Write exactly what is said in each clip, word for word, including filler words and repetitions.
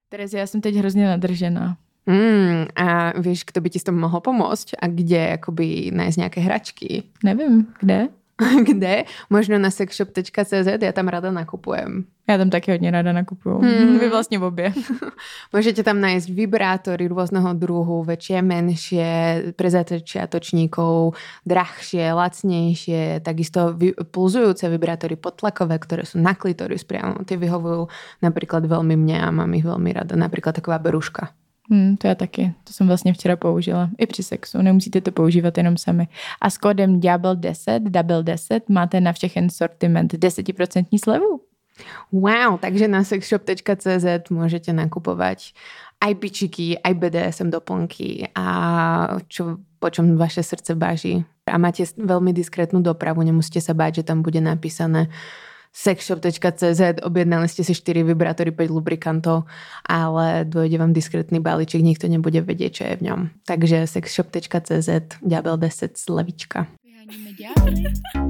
Terezi, já jsem teď hrozně nadržená. Mm, a víš, kdo by ti s tom mohl pomoct? A kde jakoby nájsť nějaké hračky? Nevím, kde? Kde? Možno na sexshop tečka cé zet, já tam rada nakupujem. Já tam taky hodně ráda nakupuju. Hmm. Vy vlastně v obě. Môžete tam nájsť vibrátory rôzneho druhu, väčšie, menšie, pre začiatočníkov, drahšie, lacnejšie, takisto vy, pulzujúce vibrátory podtlakové, ktoré sú na klitoris priamo. Tie vyhovujú napríklad veľmi mne a mám ich veľmi rada. Napríklad taková beruška. Hmm, to já taky. To jsem vlastně včera použila. I při sexu. Nemusíte to používat jenom sami. A s kódem Ďábel deset, Double deset máte na všechen sortiment deset procent slevu. Wow, takže na sexshop tečka cé zet môžete nakupovať aj bičiky, aj bé dé es em doplnky a čo, po čom vaše srdce báži. A máte veľmi diskrétnu dopravu, nemusíte sa báť, že tam bude napísané sexshop tečka cé zet, objednali ste si štyri vibrátory, päť lubrikantov, ale dojde vám diskrétny balíček, nikto nebude vedieť, čo je v ňom. Takže sexshop tečka cé zet, Ďábel deset, slevička. Vyháníme ďábly.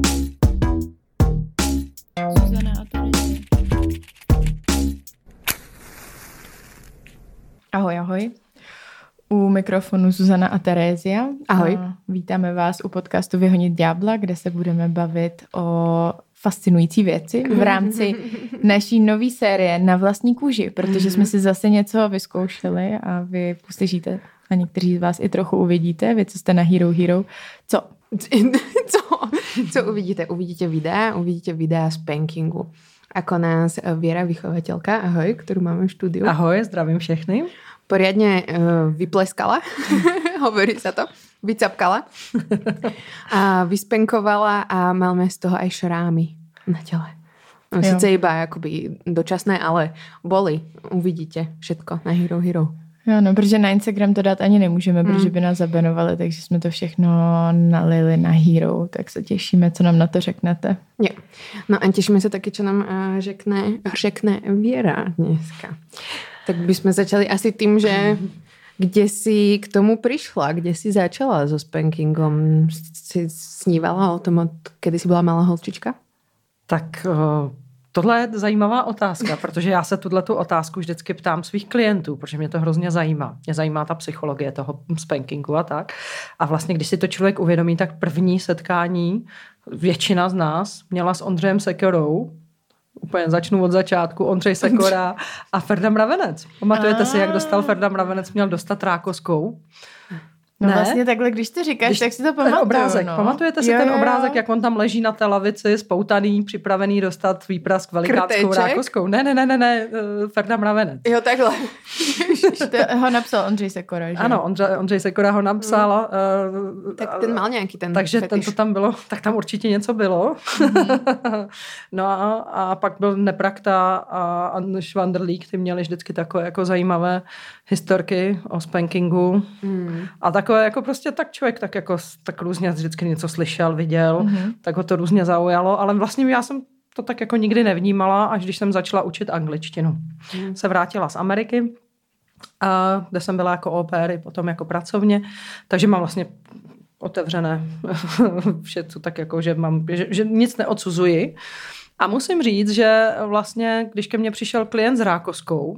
Zuzana a Terezie. Ahoj, ahoj. U mikrofonu Zuzana a Terézia. Ahoj. A vítáme vás u podcastu Vyhonit ďábla, kde se budeme bavit o fascinující věci v rámci naší nové série Na vlastní kůži, protože jsme si zase něco vyzkoušeli a vy uslyšíte a někteří z vás i trochu uvidíte, vy, co jste na Hero Hero. Co? Co? Co uvidíte? Uvidíte videa, uvidíte videa z spankingu. Ako nás Viera, vychovateľka, ahoj, ktorú máme v štúdiu. Ahoj, zdravím všechny. Poriadne uh, vypleskala, hovorí sa to, vycapkala a vyspenkovala a máme z toho aj šrámy na tele. No, sice iba akoby dočasné, ale boli. Uvidíte všetko na Hero Hero. Jo, no, protože na Instagram to dát ani nemůžeme, mm. protože by nás zabanovali, takže jsme to všechno nalili na Hero, tak se těšíme, co nám na to řeknete. Jo. No a těšíme se taky, čo nám uh, řekne, řekne Viera dneska. Tak bychom začali asi tým, že kde si k tomu prišla, kde si začala so spankingom? Si snívala o tom, kedy si byla malá holčička? Tak uh... tohle je zajímavá otázka, protože já se tuto otázku vždycky ptám svých klientů, protože mě to hrozně zajímá. Mě zajímá ta psychologie toho spankingu a tak. A vlastně, když si to člověk uvědomí, tak první setkání většina z nás měla s Ondřejem Sekerou. Úplně začnu od začátku. Ondřej Sekora a Ferda Mravenec. Pamatujete si, jak dostal Ferda Mravenec, měl dostat rákoskou? No ne? Vlastně takhle, když to říkáš, když tak si to pamatuju. Obrázek. No. Pamatujete si jo, ten jo. obrázek, jak on tam leží na té lavici, spoutaný, připravený dostat výprask velikánskou Krteček? rákoskou? Ne, ne, ne, ne, ne, Ferda Mravenec. Jo, takhle. To ho napsal Ondřej Sekora, že? Ano, Ondřej, Ondřej Sekora ho napsal. Mm. Uh, tak ten mal nějaký ten Takže fetiš. ten to tam bylo, tak tam určitě něco bylo. Mm-hmm. No a, a pak byl Neprakta a Ann Schwanderlík, ty měli vždycky takové jako zajímavé historky o spankingu. Mm. A takové jako prostě tak člověk tak jako tak různě vždycky něco slyšel, viděl, mm-hmm. tak ho to různě zaujalo, ale vlastně já jsem to tak jako nikdy nevnímala, až když jsem začala učit angličtinu. Mm. Se vrátila z Ameriky, a kde jsem byla jako au pair, potom jako pracovně, takže mám vlastně otevřené vše, co tak jako, že, mám, že, že nic neodsuzuji. A musím říct, že vlastně, když ke mně přišel klient s rákoskou,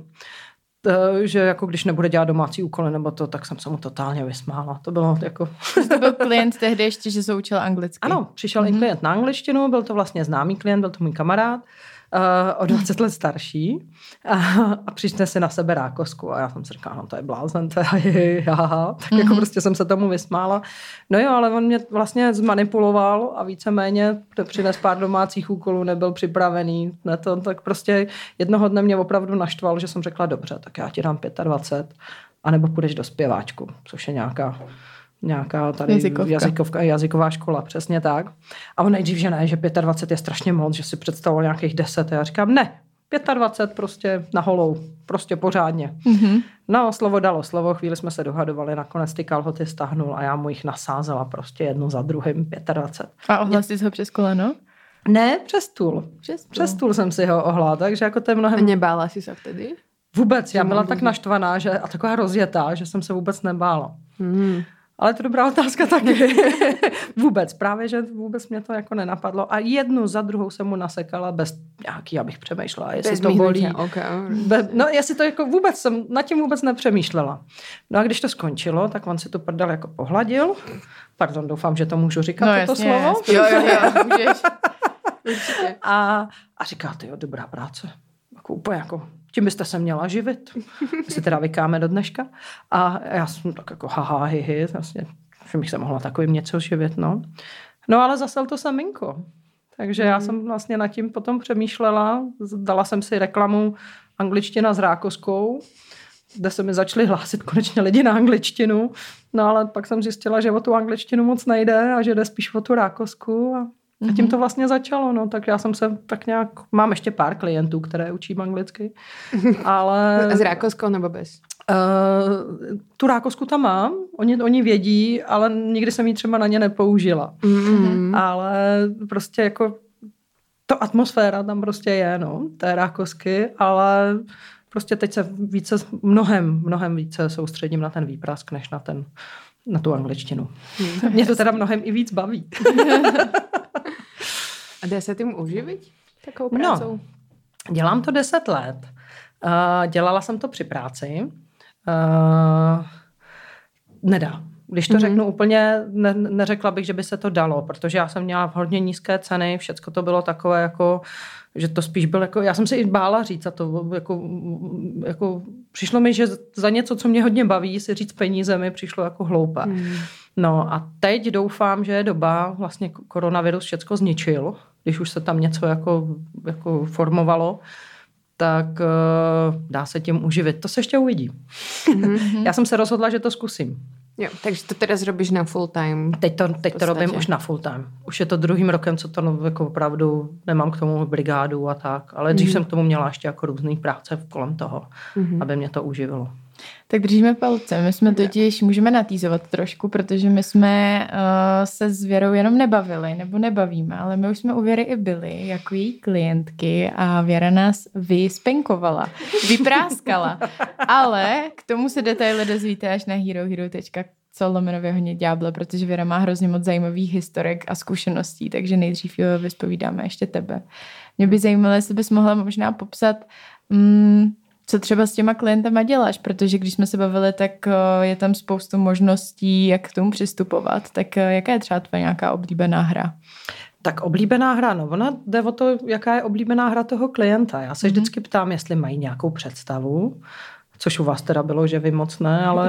že jako když nebude dělat domácí úkoly nebo to, tak jsem se mu totálně vysmála. To bylo jako... To byl klient tehdy ještě, že se učil anglicky. Ano, přišel mm-hmm. i klient na angličtinu, byl to vlastně známý klient, byl to můj kamarád, uh, o dvacet let starší a, a přišne si na sebe rákosku a já jsem si říkala, no to je blázen, to je jaha, tak mm-hmm. jako prostě jsem se tomu vysmála. No jo, ale on mě vlastně zmanipuloval a víceméně přines pár domácích úkolů, nebyl připravený, ne to, tak prostě jednoho dne mě opravdu naštval, že jsem řekla, dobře, tak já ti dám dvacet pět, anebo půjdeš do zpěváčku, což je nějaká nějaká tady Jazykovka. jazykovka, jazyková škola, přesně tak. A on nejdřív, že ne, že dvacet pět je strašně moc, že si představoval nějakých deset a já říkám, ne, dvacet pět prostě na holou, prostě pořádně. Mm-hmm. No, slovo dalo slovo, chvíli jsme se dohadovali, nakonec ty kalhoty stáhnul a já mu jich nasázela prostě jednu za druhým, dvacet pět. A ohlas jsi ho přes koleno? Ne, přes stůl. Přes stůl. Přes stůl jsem si ho ohla, takže jako to je mnohem... A nebála si se vtedy? Vůbec, já byla tak naštvaná že, a taková rozjetá, že jsem se vůbec nebála. Mm. Ale to je dobrá otázka taky. Vůbec, právě, že vůbec mě to jako nenapadlo. A jednu za druhou jsem mu nasekala bez nějaký, abych přemýšlela, jestli bez to bolí. Okay. Be, no, jestli to jako vůbec jsem, nad tím vůbec nepřemýšlela. No a když to skončilo, tak on si tu prdel jako pohladil. Pardon, doufám, že to můžu říkat, no, toto jasně, slovo. Jasně. Jo, jo, jo, můžeš. Určitě. A, a říká, tyjo, dobrá práce. Jako úplně jako, tím byste se měla živit. My si teda vykáme do dneška. A já jsem tak jako haha, hi, hi, vlastně, že bych se mohla takovým něco živit, no. No ale zasel to saminko. Takže já jsem vlastně nad tím potom přemýšlela. Dala jsem si reklamu angličtina s rákoskou, kde se mi začali hlásit konečně lidi na angličtinu. No ale pak jsem zjistila, že o tu angličtinu moc nejde a že jde spíš o tu rákosku. A, a tím to vlastně začalo. No. Tak já jsem se tak nějak... Mám ještě pár klientů, které učím anglicky. Ale... S rákoskou nebo bez? Uh, tu rákosku tam mám, oni, oni vědí, ale nikdy jsem ji třeba na ně nepoužila. Mm-hmm. Ale prostě jako to atmosféra tam prostě je, no, té rákosky, ale prostě teď se více, mnohem, mnohem více soustředím na ten výprask, než na ten, na tu angličtinu. Mm. Mě to teda mnohem i víc baví. A jde se tím uživit takovou prácou? No, dělám to deset let. Uh, dělala jsem to při práci. Uh, nedá. Když to mm-hmm. řeknu úplně, ne, neřekla bych, že by se to dalo, protože já jsem měla hodně nízké ceny, všecko to bylo takové jako, že to spíš bylo jako, já jsem si i bála říct a to jako, jako přišlo mi, že za něco, co mě hodně baví, si říct peníze mi přišlo jako hloupé. Mm. No a teď doufám, že je doba, vlastně koronavirus všecko zničil, když už se tam něco jako, jako formovalo, tak uh, dá se tím uživit. To se ještě uvidí. Mm-hmm. Já jsem se rozhodla, že to zkusím. Jo, takže to teda zrobíš na full time. Teď to, teď to robím už na full time. Už je to druhým rokem, co to no, jako opravdu nemám k tomu brigádu a tak, ale dřív mm-hmm. jsem k tomu měla ještě jako různý práce kolem toho, mm-hmm. aby mě to uživilo. Tak držíme palce. My jsme totiž, můžeme natýzovat trošku, protože my jsme uh, se s Věrou jenom nebavili, nebo nebavíme, ale my už jsme u Věry i byli jako její klientky a Věra nás vyspenkovala, vypráskala. Ale k tomu se detaily dozvíte až na herohero tečka co lomeno Vyhonit ďábla, protože Věra má hrozně moc zajímavých historek a zkušeností, takže nejdřív jo, vyspovídáme ještě tebe. Mě by zajímalo, jestli bys mohla možná popsat... Mm, co třeba s těma klientama děláš, protože když jsme se bavili, tak je tam spoustu možností, jak k tomu přistupovat. Tak jaká je třeba tvoje nějaká oblíbená hra? Tak oblíbená hra, no ona jde o to, jaká je oblíbená hra toho klienta. Já se mm-hmm. vždycky ptám, jestli mají nějakou představu, což u vás teda bylo, že vy moc ne, ale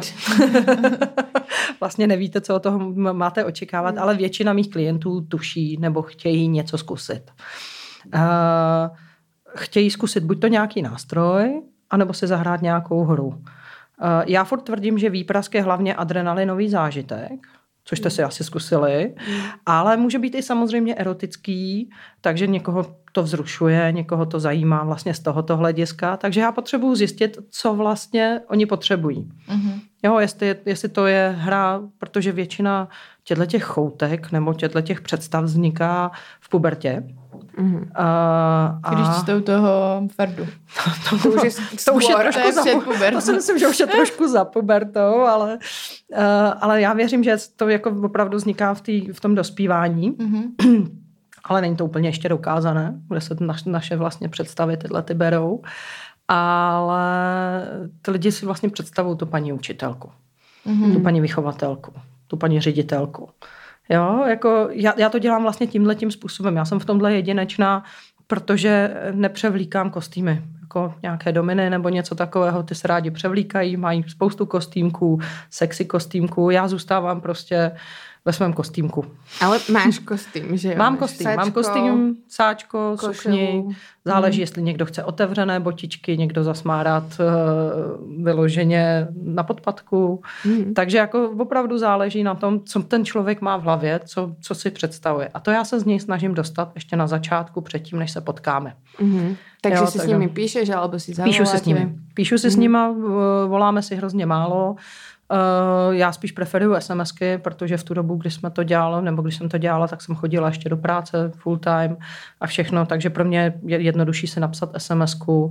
vlastně nevíte, co od toho máte očekávat, ale většina mých klientů tuší nebo chtějí něco zkusit. Uh, chtějí zkusit buď to nějaký nástroj, anebo si zahrát nějakou hru. Já furt tvrdím, že výprask je hlavně adrenalinový zážitek, což jste si asi zkusili, ale může být i samozřejmě erotický, takže někoho to vzrušuje, někoho to zajímá vlastně z tohoto hlediska, takže já potřebuji zjistit, co vlastně oni potřebují. Mm-hmm. Jo, jestli, jestli to je hra, protože většina těchto choutek nebo těchto představ vzniká v pubertě. Mm-hmm. A, a... Když čtou toho Ferdu. To, to, to, už je, to už je trošku za pubertou. To si myslím, že už je trošku za pubertou, ale, uh, ale já věřím, že to jako opravdu vzniká v, tý, v tom dospívání. Mm-hmm. Ale není to úplně ještě dokázané, kde se naš, naše vlastně představy tyhle ty berou. Ale ty lidi si vlastně představují tu paní učitelku, mm-hmm. tu paní vychovatelku, tu paní ředitelku. Jo, jako já, já to dělám vlastně tímhletím způsobem. Já jsem v tomhle jedinečná, protože nepřevlíkám kostýmy. Jako nějaké dominy nebo něco takového, ty se rádi převlíkají, mají spoustu kostýmků, sexy kostýmků. Já zůstávám prostě ve svém kostýmku. Ale máš kostým, že jo? Mám kostým, sáčko, mám kostým, sáčko, košelu. Sukni. Záleží, hmm. jestli někdo chce otevřené botičky, někdo zasmá rád uh, vyloženě na podpatku. Hmm. Takže jako opravdu záleží na tom, co ten člověk má v hlavě, co, co si představuje. A to já se z něj snažím dostat ještě na začátku, předtím, než se potkáme. Hmm. Takže jo, si tak s nimi píšeš, alebo si zavoláte? Píšu si s nimi. Píšu si hmm. s nima, voláme si hrozně málo. Uh, já spíš preferuju SMSky, protože v tu dobu, kdy jsme to dělali, nebo když jsem to dělala, tak jsem chodila ještě do práce full time a všechno, takže pro mě je jednodušší si napsat SMSku,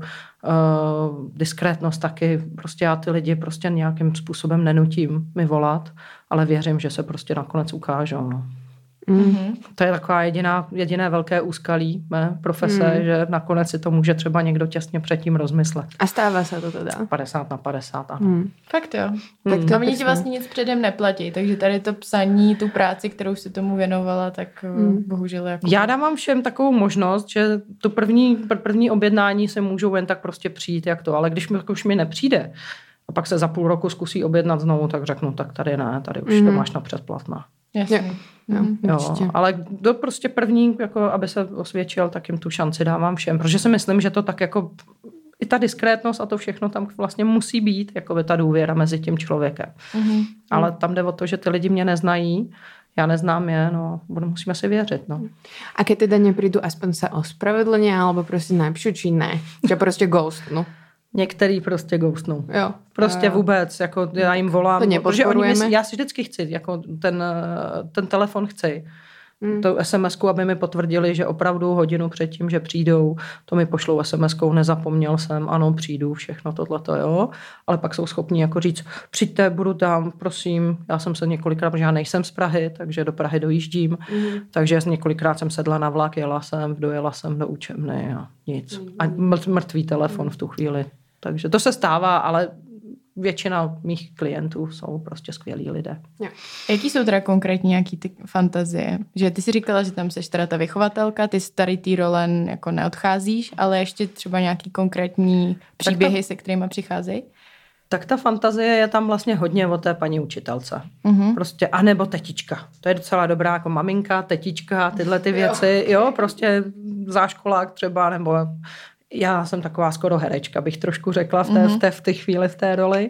uh, diskrétnost taky, prostě já ty lidi prostě nějakým způsobem nenutím mi volat, ale věřím, že se prostě nakonec ukážou, no. Mm-hmm. To je taková jediná, jediné velké úskalí mé profese, mm. že nakonec si to může třeba někdo těsně předtím rozmyslet. A stává se to teda? padesát na padesát, ano. Mm. Fakt jo. Mm. Tak to oni ti vlastně nic předem neplatí, takže tady to psaní, tu práci, kterou si tomu věnovala, tak mm. bohužel jako... Já dávám všem takovou možnost, že tu první, první objednání se můžou jen tak prostě přijít, jak to, ale když mi, už mi nepřijde a pak se za půl roku zkusí objednat znovu, tak řeknu, tak tady ne, tady už mm. to máš na předplatná. Jasně. Jo, jo, ale kdo prostě první, jako aby se osvědčil, tak jim tu šanci dávám všem, protože si myslím, že to tak jako i ta diskrétnost a to všechno tam vlastně musí být, jako by ta důvěra mezi tím člověkem. Mm-hmm. Ale tam jde o to, že ty lidi mě neznají, já neznám je, no, musíme si věřit, no. A keď teda neprídu, aspoň sa ospravedlnia, alebo prostě napíšu, či ne? Že prostě ghost, no. Některý prostě ghostnou. Jo. Prostě jo. vůbec, jako já jim volám. To protože oni myslí, já si vždycky chci, jako ten, ten telefon chci. Hmm. Tu SMSku, aby mi potvrdili, že opravdu hodinu předtím, že přijdou, to mi pošlou SMSkou, nezapomněl jsem, ano, přijdu, všechno tohleto, jo. Ale pak jsou schopni jako říct, přijďte, budu tam, prosím. Já jsem se několikrát, protože já nejsem z Prahy, takže do Prahy dojíždím, hmm. takže několikrát jsem sedla na vlak, jela jsem, dojela jsem do učebny a nic. Hmm. A mrtvý telefon v tu chvíli. Takže to se stává, ale většina mých klientů jsou prostě skvělí lidé. Jo. Jaký jsou teda konkrétně nějaký ty fantazie? Že ty si říkala, že tam seš teda ta vychovatelka, ty starý tý role jako neodcházíš, ale ještě třeba nějaký konkrétní příběhy, ta, se kterými přicházejí? Tak ta fantazie je tam vlastně hodně o té paní učitelce. Uh-huh. Prostě, anebo tetička. To je docela dobrá jako maminka, tetička, tyhle ty věci. Jo, jo prostě záškolák třeba, nebo... Já jsem taková skoro herečka, bych trošku řekla v té, mm-hmm. v té, v té chvíli, v té roli.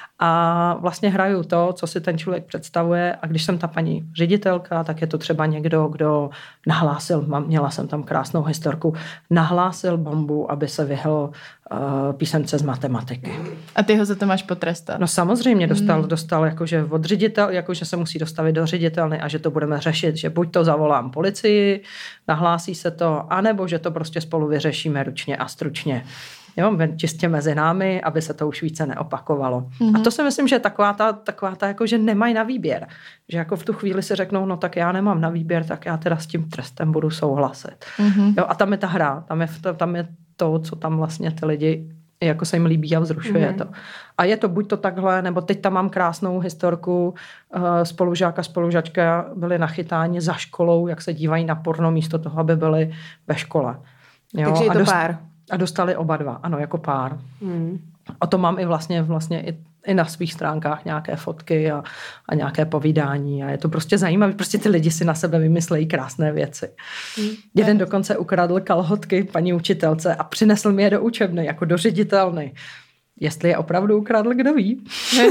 A vlastně hraju to, co si ten člověk představuje. A když jsem ta paní ředitelka, tak je to třeba někdo, kdo nahlásil, měla jsem tam krásnou historku, nahlásil bombu, aby se vyhl uh, písemce z matematiky. A ty ho za to máš potrestat? No samozřejmě dostal, mm. dostal jakože od ředitel, jakože se musí dostavit do ředitelny a že to budeme řešit, že buď to zavolám policii, nahlásí se to, anebo že to prostě spolu vyřešíme ručně a stručně. Jo, čistě mezi námi, aby se to už více neopakovalo. Mm-hmm. A to si myslím, že taková ta, taková ta jako, že nemají na výběr. Že jako v tu chvíli si řeknou, no tak já nemám na výběr, tak já teda s tím trestem budu souhlasit. Mm-hmm. Jo, a tam je ta hra, tam je, tam je to, co tam vlastně ty lidi, jako se jim líbí a vzrušuje mm-hmm. to. A je to buď to takhle, nebo teď tam mám krásnou historku, spolužáka, spolužačka byli nachytáni za školou, jak se dívají na porno místo toho, aby byli ve škole. Jo, takže je to a dost, pár. A dostali oba dva, ano, jako pár. Hmm. A to mám i vlastně, vlastně i, i na svých stránkách nějaké fotky a, a nějaké povídání a je to prostě zajímavé. Prostě ty lidi si na sebe vymyslejí krásné věci. Hmm. Jeden dokonce ukradl kalhotky paní učitelce a přinesl mi je do učebny, jako do ředitelny. Jestli je opravdu ukradl, kdo ví.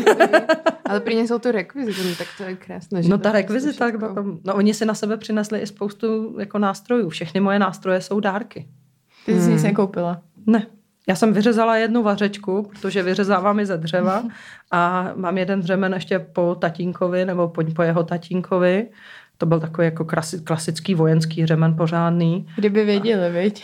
Ale přinesl tu rekvizitu, no tak to je krásné. No ta rekvizita, no oni si na sebe přinesli i spoustu jako nástrojů. Všechny moje nástroje jsou dárky. Ty jsi hmm. nic nekoupila? Ne. Já jsem vyřezala jednu vařečku, protože vyřezávám i ze dřeva a mám jeden dřemen ještě po tatínkovi nebo po, po jeho tatínkovi. To byl takový jako klasický vojenský řemen pořádný. Kdyby věděli, viď?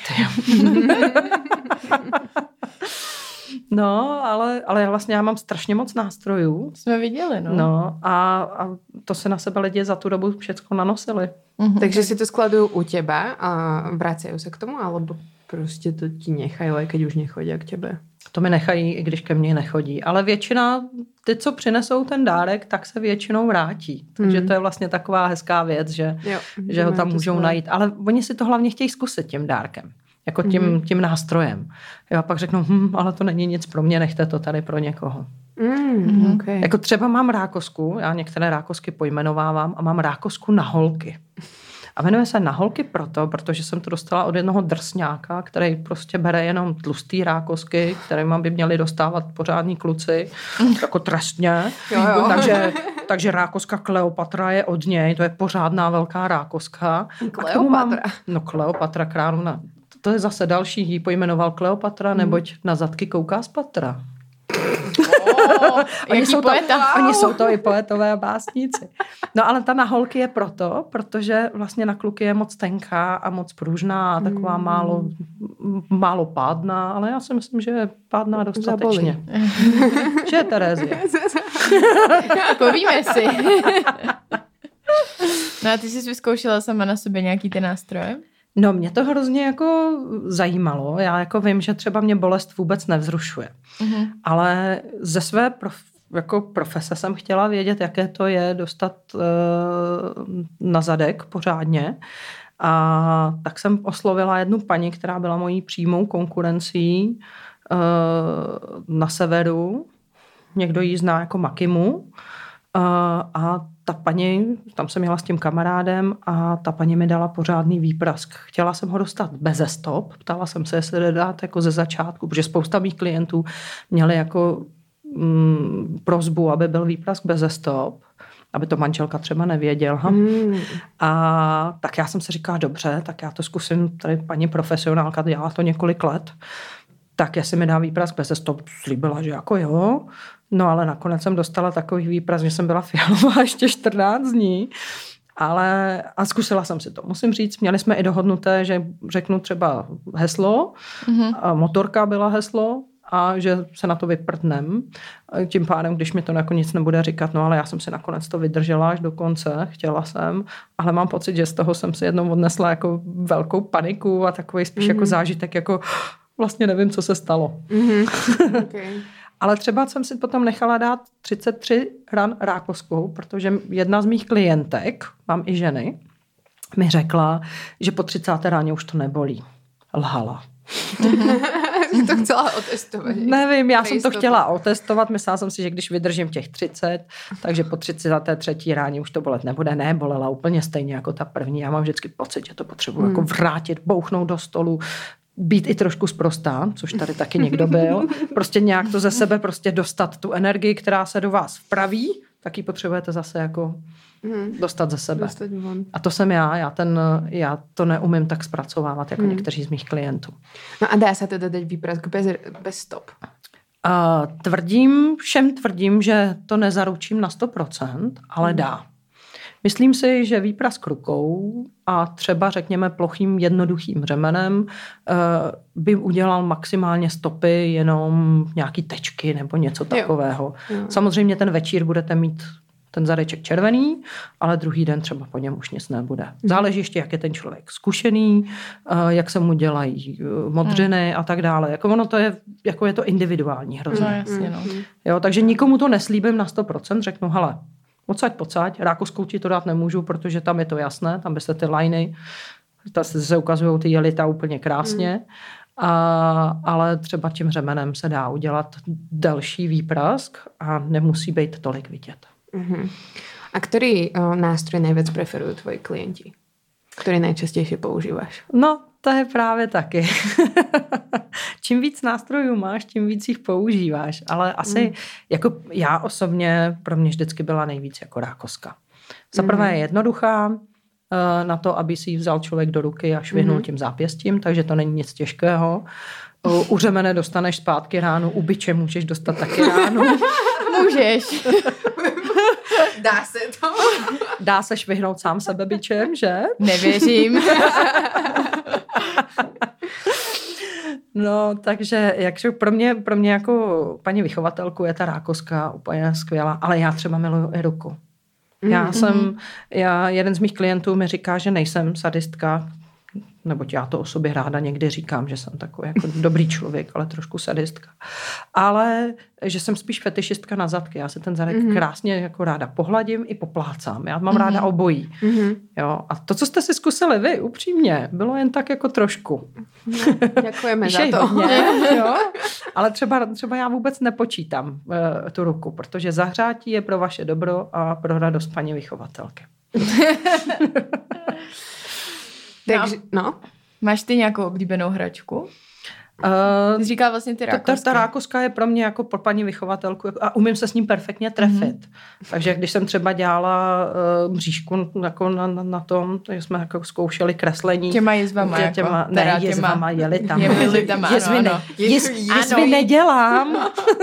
No, ale, ale vlastně já mám strašně moc nástrojů. Jsme viděli, no. No a, a to se na sebe lidi za tu dobu všechno nanosili. Mm-hmm. Takže si to skladují u teba a vracají se k tomu, alebo prostě to ti nechají, aj keď už nechodí k tebe? To mi nechají, i když ke mně nechodí. Ale většina, ty, co přinesou ten dárek, tak se většinou vrátí. Takže mm. to je vlastně taková hezká věc, že, jo, že ho tam můžou najít. Ale oni si to hlavně chtějí zkusit tím dárkem. Jako tím, mm. tím nástrojem. Jo, a pak řeknou, hm, ale to není nic pro mě, nechte to tady pro někoho. Mm, okay. Jako třeba mám rákosku, já některé rákosky pojmenovávám a mám rákosku na holky. A jmenuje se na holky proto, protože jsem to dostala od jednoho drsňáka, který prostě bere jenom tlustý rákosky, kterým by měli dostávat pořádní kluci, jako trestně. Jo, jo. Takže, takže rákoska Kleopatra je od něj, to je pořádná velká rákoska. Kleopatra? Mám, no Kleopatra královna. To je zase další, jí pojmenoval Kleopatra, neboť na zadky kouká z patra. Oh, oni, jaký jsou to, poeta. oni jsou to i poetové a básníci. No ale ta na holky je proto, protože vlastně na kluky je moc tenká a moc pružná a taková mm. málo, málo pádná, ale já si myslím, že je pádná dostatečně. Že je Terezie. Povíme si. No a ty jsi vyzkoušela sama na sobě nějaký ty nástroje? No mě to hrozně jako zajímalo. Já jako vím, že třeba mě bolest vůbec nevzrušuje. Mm-hmm. Ale ze své prof, jako profese jsem chtěla vědět, jaké to je dostat uh, na zadek pořádně. A tak jsem oslovila jednu paní, která byla mojí přímou konkurencí uh, na severu. Někdo ji zná jako Makimu. Uh, a ta paní, tam jsem jela s tím kamarádem a ta paní mi dala pořádný výprask. Chtěla jsem ho dostat beze stop, ptala jsem se, jestli jde dát jako ze začátku, protože spousta mých klientů měli jako mm, prosbu, aby byl výprask beze stop, aby to manželka třeba nevěděla. Mm. A tak já jsem si říkala, dobře, tak já to zkusím, tady paní profesionálka dělala to několik let, tak jestli mi dá výprask beze stop, slíbila, že jako jo. No ale nakonec jsem dostala takový výprask, že jsem byla fialová ještě čtrnáct dní. Ale a zkusila jsem si to. Musím říct, měli jsme i dohodnuté, že řeknu třeba heslo, mm-hmm. a motorka byla heslo a že se na to vyprdnem. Tím pádem, když mi to nakonec nebude říkat, no ale já jsem si nakonec to vydržela až do konce, chtěla jsem, ale mám pocit, že z toho jsem si jednou odnesla jako velkou paniku a takový spíš mm-hmm. jako zážitek, jako vlastně nevím, co se stalo. Mm-hmm. Okay. Ale třeba jsem si potom nechala dát třicet tři ran rákoskou, protože jedna z mých klientek, mám i ženy, mi řekla, že po třicáté ráně už to nebolí. Lhala. Jsi to chtěla otestovat? Nevím, já jsem to chtěla otestovat. Myslela jsem si, že když vydržím těch třicet, takže po třicáté třetí ráně už to bolet nebude. Ne, bolela úplně stejně jako ta první. Já mám vždycky pocit, že to potřebuji hmm. jako vrátit, bouchnout do stolu, být i trošku sprostá, což tady taky někdo byl. Prostě nějak to ze sebe prostě dostat tu energii, která se do vás vpraví, tak ji potřebujete zase jako hmm. dostat ze sebe. Dostat von. A to jsem já, já, ten, já to neumím tak zpracovávat jako hmm. někteří z mých klientů. No a dá se teda dať výprask bez, bez stop? Uh, tvrdím, všem tvrdím, že to nezaručím na sto procent, ale hmm. dá. Myslím si, že výprask rukou a třeba řekněme plochým jednoduchým řemenem by udělal maximálně stopy, jenom nějaký tečky nebo něco takového. Jo. Jo. Samozřejmě ten večír budete mít ten zadeček červený, ale druhý den třeba po něm už nic nebude. Záleží ještě, jak je ten člověk zkušený, jak se mu dělají modřiny hmm. a tak dále. Jako ono to je, jako je to individuální hrozně. No, jasně, no. Jo, takže nikomu to neslíbím na sto procent, řeknu, hele, odsaď, pocať, rákoskou ti to dát nemůžu, protože tam je to jasné, tam byste ty liny, ta se ukazují ty jelita úplně krásně, mm. a, ale třeba tím řemenem se dá udělat další výprask a nemusí být tolik vidět. Mm-hmm. A který o, nástroj nejvíc preferují tvoji klienti? Který nejčastěji používáš? No, to je právě taky. Čím víc nástrojů máš, tím víc jich používáš. Ale asi, mm. jako já osobně, pro mě vždycky byla nejvíc jako rákoska. Za prvé je jednoduchá, na to, aby si ji vzal člověk do ruky a švihnul mm. tím zápěstím, takže to není nic těžkého. U řemene dostaneš zpátky ránu, u biče můžeš dostat taky ránu. Můžeš. Dá se to? Dá se švihnout sám sebe bičem, že? Nevěřím. No, takže jakže pro mě, pro mě jako paní vychovatelku je ta rákoska úplně skvělá, ale já třeba miluju i ruku. Já mm-hmm. jsem, já, jeden z mých klientů mi říká, že nejsem sadistka, neboť já to o sobě ráda někdy říkám, že jsem takový jako dobrý člověk, ale trošku sadistka. Ale že jsem spíš fetišistka na zadky. Já se ten zadek mm-hmm. krásně jako ráda pohladím i poplácám. Já mám mm-hmm. ráda obojí. Mm-hmm. Jo? A to, co jste si zkusili vy, upřímně, bylo jen tak jako trošku. No, děkujeme za to. Hodně, jo? Ale třeba, třeba já vůbec nepočítám uh, tu ruku, protože zahřátí je pro vaše dobro a pro radost paní vychovatelky. Takže, no. Máš ty nějakou oblíbenou hračku? Ty jsi říkala vlastně ty rákosky. Ta, ta, ta rákoska je pro mě jako pro paní vychovatelku a umím se s ním perfektně trefit. Mm-hmm. Takže když jsem třeba dělala uh, mřížku jako na, na, na tom, tak jsme jako zkoušeli kreslení. Těma jezvama. Tě, těma, jako, ne, jezvama, jelitama. Jelitama, jezvy, ano, ano. Jez, jezvy nedělám.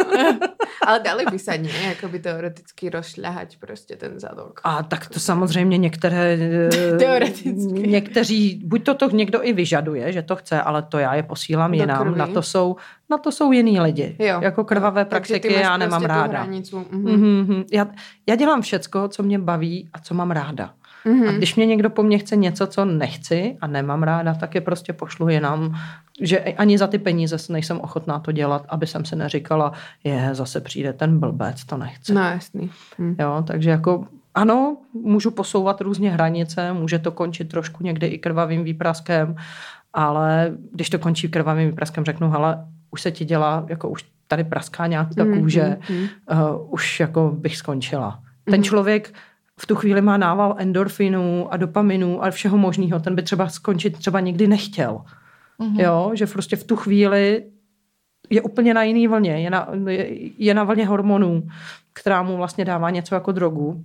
Ale dali by se nie, jako by teoreticky rozšľahať prostě ten zadok. A tak to samozřejmě některé... Teoreticky. Někteří, buď to, to někdo i vyžaduje, že to chce, ale to já je posílám do jinam. Krví. Na to jsou, na to jsou jiný lidi. Jo. Jako krvavé praktiky já nemám prostě ráda. Mhm. Mm-hmm. Já, já dělám všecko, co mě baví a co mám ráda. Mm-hmm. A když mě někdo po mně chce něco, co nechci a nemám ráda, tak je prostě pošlu jinam. Že ani za ty peníze nejsem ochotná to dělat, aby jsem se neříkala, je, zase přijde ten blbec, to nechce. No jasný. Hm. Jo, takže jako ano, můžu posouvat různě hranice, může to končit trošku někdy i krvavým výpraskem, ale když to končí krvavým výpraskem, řeknu, hele, už se ti dělá, jako už tady praská nějak ta kůže, mm, mm. Uh, už jako bych skončila. Ten mm. člověk v tu chvíli má nával endorfinů a dopaminů a všeho možného, ten by třeba skončit třeba nikdy nechtěl. Mm. Jo, že prostě v tu chvíli je úplně na jiný vlně, je na, je, je na vlně hormonů, která mu vlastně dává něco jako drogu.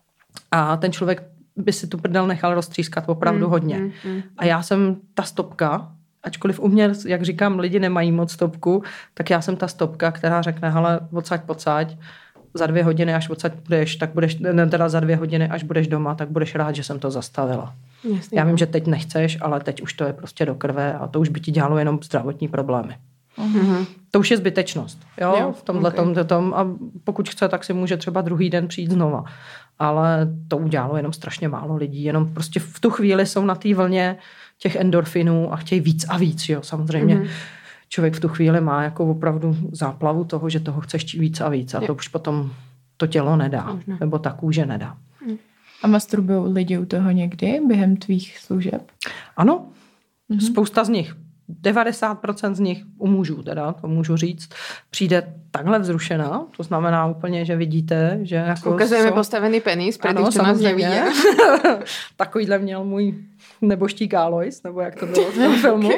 A ten člověk by si tu prdel nechal roztřískat opravdu mm, hodně. Mm, mm. A já jsem ta stopka, ačkoliv u mě, jak říkám, lidi nemají moc stopku, tak já jsem ta stopka, která řekne, hele, odsaď, pocať, za dvě hodiny, až odsaď budeš, tak budeš, ne, teda za dvě hodiny, až budeš doma, tak budeš rád, že jsem to zastavila. Jasně, já vím, že teď nechceš, ale teď už to je prostě do krve a to už by ti dělalo jenom zdravotní problémy. Mm-hmm. To už je zbytečnost. Jo? Jo, v tomhle okay. tom, tom, a pokud chce, tak si může třeba druhý den přijít znova. Ale to udělalo jenom strašně málo lidí. Jenom prostě v tu chvíli jsou na té vlně těch endorfinů a chtějí víc a víc. Jo? Samozřejmě mm-hmm. člověk v tu chvíli má jako opravdu záplavu toho, že toho chceš víc a víc. A jo. to už potom to tělo nedá. Možná. Nebo ta kůže nedá. A masturbují lidi u toho někdy během tvých služeb? Ano. Mm-hmm. Spousta z nich. devadesát procent z nich u mužů, teda, to můžu říct, přijde takhle vzrušená, to znamená úplně, že vidíte, že jako... Ukazujeme jsou... postavený penis, pro těch, co nás nevidí. Takovýhle měl můj neboštík Alois, nebo jak to bylo v tom filmu.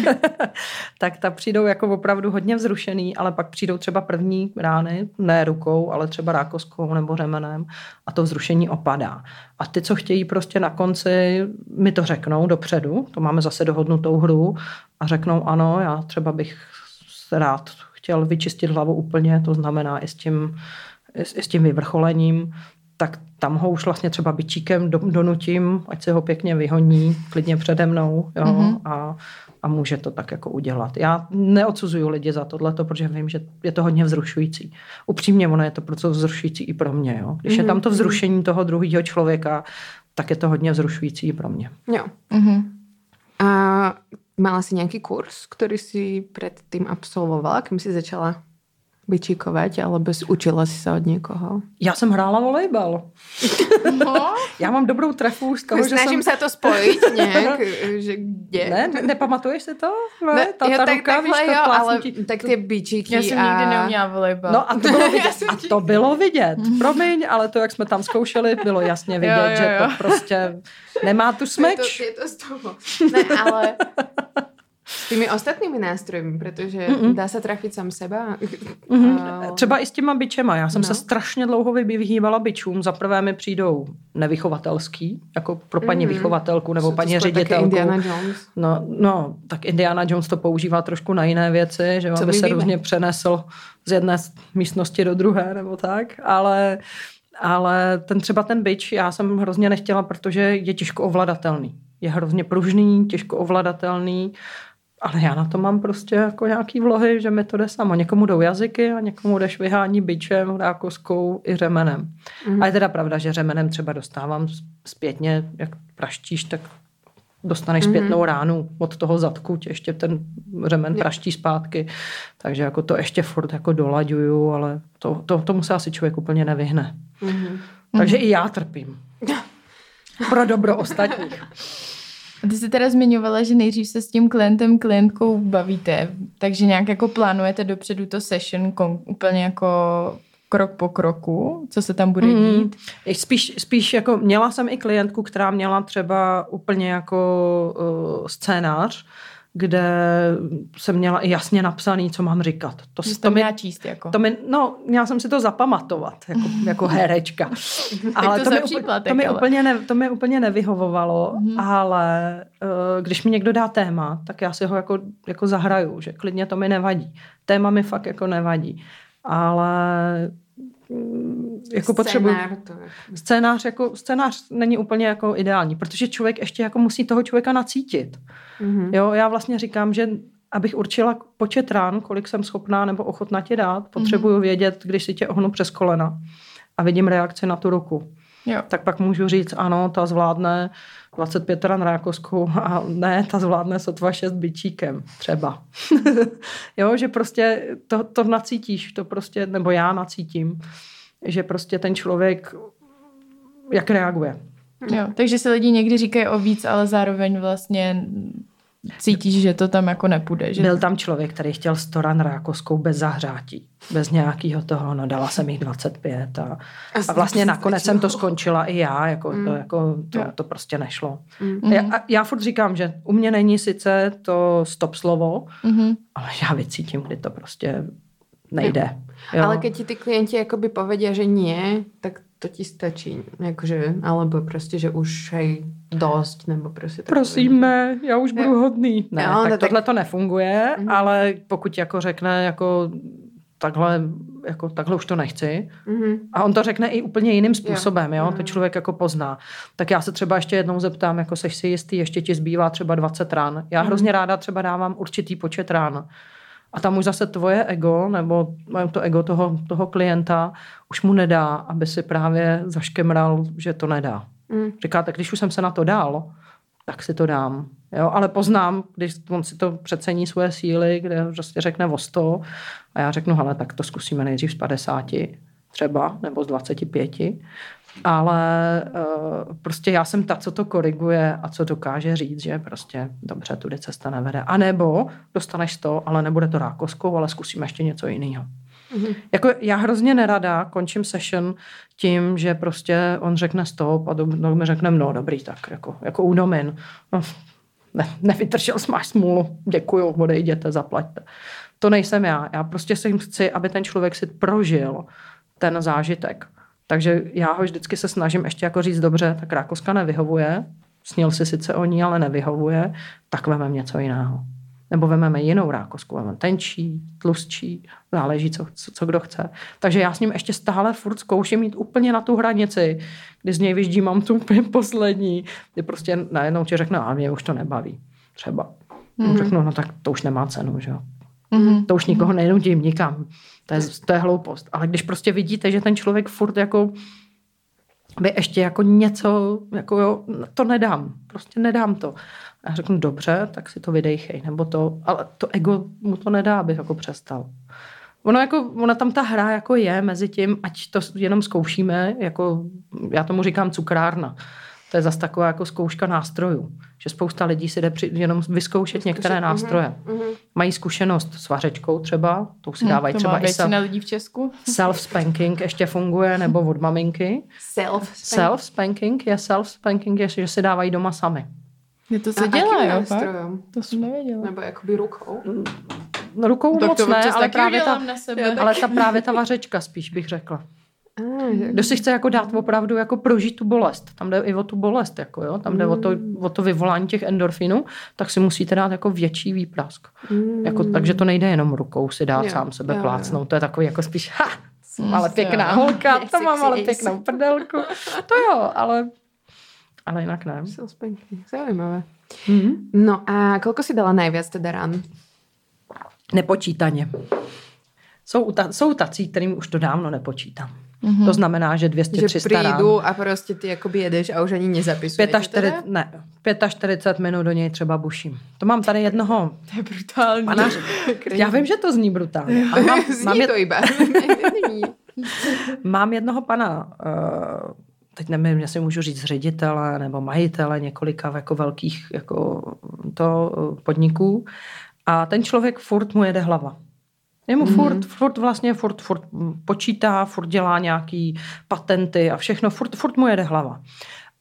Tak ta přijdou jako opravdu hodně vzrušený, ale pak přijdou třeba první rány, ne rukou, ale třeba rákoskou nebo řemenem a to vzrušení opadá. A ty, co chtějí prostě na konci, mi to řeknou dopředu, to máme zase dohodnutou hru a řeknou ano, já třeba bych rád chtěl vyčistit hlavu úplně, to znamená i s tím, i s tím vyvrcholením, tak tam ho už vlastně třeba bičíkem donutím, ať se ho pěkně vyhoní, klidně přede mnou, jo, mm-hmm. a, a může to tak jako udělat. Já neodsuzuju lidi za tohleto, protože vím, že je to hodně vzrušující. Upřímně, ono je to proto vzrušující i pro mě, jo. Když mm-hmm. je tam to vzrušení toho druhého člověka, tak je to hodně vzrušující i pro mě. Jo. Mm-hmm. A mala si nějaký kurz, který si předtím absolvovala, kým si začala bičíkovať, alebo učila si se od někoho? Já jsem hrála volejbal. No. Já mám dobrou trefu z toho, že snažím jsem... se to spojit nějak, že kde? Ne, ne, nepamatuješ si to? Ne, ne ta, jo, ta tak ruka, takhle víš, jo, ale ti... tak ty bičíky Já jsem a... nikdy neuměla volejbal. No a to bylo vidět. A to bylo vidět. Promiň, ale to, jak jsme tam zkoušeli, bylo jasně vidět, jo, jo, jo. že to prostě nemá tu smeč. Je to, je to z toho. Ne, ale... S tými ostatnými nástrojmi, protože Mm-mm. dá se trafit sám seba. Mm-hmm. Uh... Třeba i s těma bičema. Já jsem no. se strašně dlouho vyhýbala bičům. Za prvé mi přijdou nevychovatelský, jako pro paní mm-hmm. vychovatelku nebo Co paní ředitelku. Indiana Jones. No, no, tak Indiana Jones to používá trošku na jiné věci, že aby se různě přenesl z jedné místnosti do druhé nebo tak, ale... Ale ten třeba ten bič já jsem hrozně nechtěla, protože je těžko ovladatelný. Je hrozně pružný, těžko ovladatelný, ale já na to mám prostě jako nějaký vlohy, že mi to jde samo. Někomu jdou jazyky a někomu jdeš vyhání bičem, rákoskou i řemenem. Mm. A je teda pravda, že řemenem třeba dostávám zpětně, jak praštíš, tak dostaneš zpětnou mm. ránu od toho zadku, tě ještě ten řemen praští zpátky. Takže jako to ještě furt jako dolaďuju, ale to, to, tomu se asi člověk úplně nevyhne. Mm. Takže mm. i já trpím. Pro dobro ostatních. A ty jsi teda zmiňovala, že nejdřív se s tím klientem, klientkou bavíte, takže nějak jako plánujete dopředu to session kon, úplně jako krok po kroku, co se tam bude dít? Mm. Spíš, spíš jako měla jsem i klientku, která měla třeba úplně jako uh, scénář, kde jsem měla i jasně napsaný, co mám říkat. To, to, to měla číst jako. To mi, no, měla jsem si to zapamatovat, jako, jako herečka. Ale to, to, mi, příplatek, to, mi ale. úplně ne, to mi úplně nevyhovovalo, mm-hmm. ale uh, když mi někdo dá téma, tak já si ho jako, jako zahraju, že klidně to mi nevadí. Téma mi fakt jako nevadí. Ale jako potřebuji... Scénář, jako, scénář není úplně jako ideální, protože člověk ještě jako musí toho člověka nacítit. Mm-hmm. Jo, já vlastně říkám, že abych určila počet rán, kolik jsem schopná nebo ochotná ti dát, potřebuju mm-hmm. vědět, když si tě ohnu přes kolena a vidím reakci na tu ruku. Jo. Tak pak můžu říct, ano, ta zvládne dvacet pět ran rákoskou a ne, ta zvládne sotva šest bičíkem, třeba. Jo, že prostě to, to nacítíš, to prostě, nebo já nacítím, že prostě ten člověk jak reaguje. Jo, takže se lidi někdy říkají o víc, ale zároveň vlastně cítíš, že to tam jako nepůjde. Že... Byl tam člověk, který chtěl sto ran rákoskou bez zahřátí. Bez nějakého toho, no dala jsem jich dvacet pět a, a vlastně nakonec jsem to skončila i já, jako, mm. to, jako to, to prostě nešlo. Mm. Já, já furt říkám, že u mě není sice to stop slovo, mm. ale já vycítím, kdy to prostě nejde. Jo. Ale keď ti ty klienti akoby povedia, že nie, tak to ti stačí. Jakože, alebo prostě, že už hej, dosť, nebo prostě... Prosím, ne, já už budu hodný. Ne, jo, tak, tak tohle to nefunguje, mm-hmm. ale pokud jako řekne jako takhle, jako takhle už to nechci. Mm-hmm. A on to řekne i úplně jiným způsobem, jo, jo? Mm-hmm. To člověk jako pozná. Tak já se třeba ještě jednou zeptám, jako seš si jistý, ještě ti zbývá třeba dvacet rán. Já mm-hmm. hrozně ráda třeba dávám určitý počet rán. A tam už zase tvoje ego, nebo to ego toho, toho klienta už mu nedá, aby si právě zaškemral, že to nedá. Mm. Říká, tak když už jsem se na to dal, tak si to dám. Jo? Ale poznám, když on si to přecení svoje síly, kde prostě řekne o sto a já řeknu, hele, tak to zkusíme nejdřív z padesáti třeba, nebo z dvaceti pěti. Ale uh, prostě já jsem ta, co to koriguje a co dokáže říct, že prostě dobře, tudy cesta nevede. A nebo dostaneš sto, ale nebude to rákoskou, ale zkusíme ještě něco jiného. Mm-hmm. Jako já hrozně nerada končím session tím, že prostě on řekne stop a do, do, mi řekne, no dobrý, tak jako, jako u domin. No, ne, nevytršel jsi, máš smůlu, děkuju, odejděte, zaplaťte. To nejsem já. Já prostě si chci, aby ten člověk si prožil ten zážitek. Takže já ho vždycky se snažím ještě jako říct, dobře, tak rákoska nevyhovuje, snil si sice o ní, ale nevyhovuje, tak vememe něco jiného. Nebo vememe jinou rákosku, vememe tenčí, tlustší, záleží, co, co, co kdo chce. Takže já s ním ještě stále furt zkouším jít úplně na tu hranici, kdy z něj vyždímám tu úplně poslední, kdy prostě najednou ti řekne, a mě už to nebaví, třeba. Mm-hmm. Řeknu, no tak to už nemá cenu, že jo. Mm-hmm. To už nikoho nenutím nikam. To je, to je hloupost. Ale když prostě vidíte, že ten člověk furt jako by ještě jako něco, jako jo, to nedám. Prostě nedám to. A já řeknu, dobře, tak si to vydejchej. Nebo to, ale to ego mu to nedá, aby jako přestal. Ono jako, ona tam ta hra jako je mezi tím, ať to jenom zkoušíme, jako já tomu říkám cukrárna. To je zase taková jako zkouška nástrojů. Že spousta lidí si jde při, jenom vyzkoušet Zkušet, některé nástroje. Uh-huh, uh-huh. Mají zkušenost s vařečkou třeba, to si dávají hmm, třeba i self, lidí v Česku. Self-spanking ještě funguje, nebo od maminky. Self-spanking. Self-spanking je self-spanking, je, že si dávají doma sami. Je to se dělá, jo? To jsem nevěděla. Nebo jakoby rukou. No, rukou tak moc to ne, ale právě, ta, na sebe. ale ta právě ta vařečka spíš bych řekla. Kdo si chce jako dát opravdu jako prožít tu bolest. Tam jde i o tu bolest, jako jo. Tam jde mm. o, to, o to vyvolání těch endorfinů, tak si musíte dát jako větší výprask. Mm. Jako, takže to nejde jenom rukou si dát jo, sám sebe jo, plácnout. Jo. To je takový jako spíš, ha, mm, ale pěkná jo. holka, to mám ale pěknou prdelku. To jo, ale, ale jinak ne. Zaujímavé. Mm. No a koľko si dala najviac teda rán? Nepočítaně. Jsou, ta, jsou tací, kterým už to dávno nepočítám. Mm-hmm. To znamená, že dvě stě tři sta rán. Že přijdu a prostě ty jakoby jedeš a už ani nezapisujete čtyřicet, ne, čtyřicet pět minut do něj třeba buším. To mám tady jednoho... To je brutální. Pana, já vím, že to zní brutálně. Ale mám, zní mám to jed... iba. Mám jednoho pana, uh, teď nevím, jestli můžu říct ředitele nebo majitele několika jako velkých jako to podniků a ten člověk furt mu jede hlava. Jemu mm-hmm. furt, furt vlastně furt, furt počítá, furt dělá nějaký patenty a všechno, furt, furt mu jede hlava.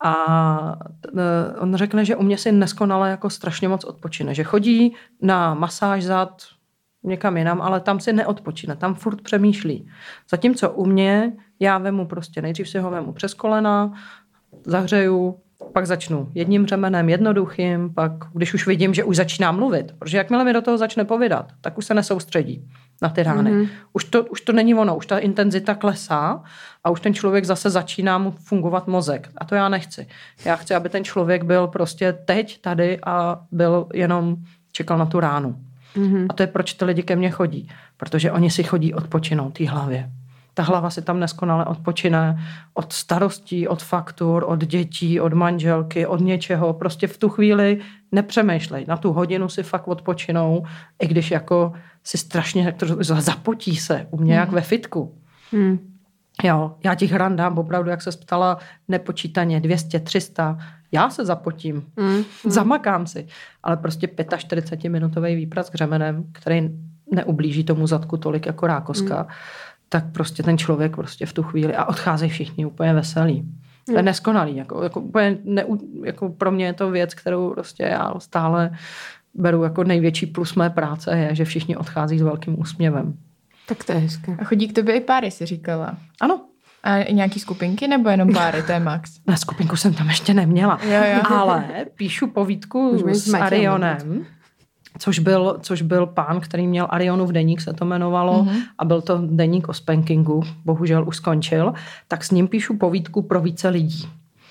A on řekne, že u mě si neskonale jako strašně moc odpočine, že chodí na masáž zad někam jinam, ale tam si neodpočine, tam furt přemýšlí. Zatímco u mě já vemu prostě, nejdřív si ho vemu přes kolena, zahřeju, pak začnu jedním řemenem, jednoduchým, pak když už vidím, že už začíná mluvit, protože jakmile mi do toho začne povídat, tak už se nesoustředí na ty rány. Mm-hmm. Už, to, už to není ono, už ta intenzita klesá a už ten člověk zase začíná mu fungovat mozek. A to já nechci. Já chci, aby ten člověk byl prostě teď tady a byl jenom, čekal na tu ránu. Mm-hmm. A to je, proč ty lidi ke mně chodí. Protože oni si chodí odpočinout té hlavě. Ta hlava si tam neskonale odpočine od starostí, od faktur, od dětí, od manželky, od něčeho. Prostě v tu chvíli nepřemýšlej. Na tu hodinu si fakt odpočinou, i když jako si strašně zapotí se u mě, hmm. jak ve fitku. Hmm. Jo, já těch hran dám opravdu, jak se ptala, nepočítaně dvě stě, tři sta. Já se zapotím, hmm. zamakám si. Ale prostě čtyřicetipětiminutový výprask řemenem, který neublíží tomu zadku tolik jako rákoska, hmm. tak prostě ten člověk prostě v tu chvíli a odcházejí všichni úplně veselí. To je neskonalý. Jako, jako, úplně ne, jako pro mě je to věc, kterou prostě já stále beru jako největší plus mé práce, je, že všichni odchází s velkým úsměvem. Tak to je hezké. A chodí k tobě i páry, si říkala. Ano. A nějaký skupinky nebo jenom páry, to je max? Na skupinku jsem tam ještě neměla. Jo, jo. Ale píšu povídku s Arionem. Což byl, což byl pán, který měl Arionův deník, se to jmenovalo, mm-hmm. a byl to deník o spankingu, bohužel už skončil, tak s ním píšu povídku pro více lidí.